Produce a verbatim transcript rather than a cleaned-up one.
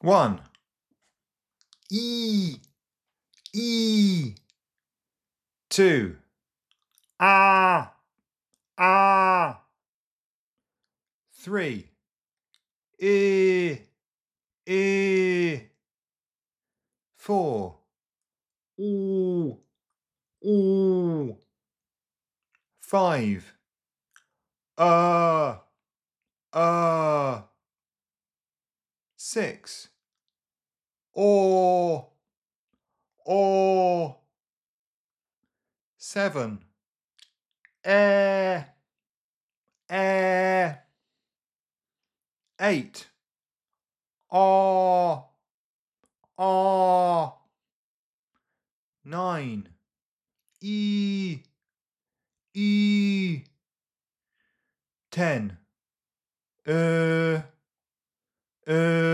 One. E, E. Two. Ah, ah. Three. E, E. Four. Ooh, ooh. Five. Uh, uh. Six. Or, or. Seven. Eh, eh. Eight. Ah, ah. Nine. E, E. Ten. Uh, uh.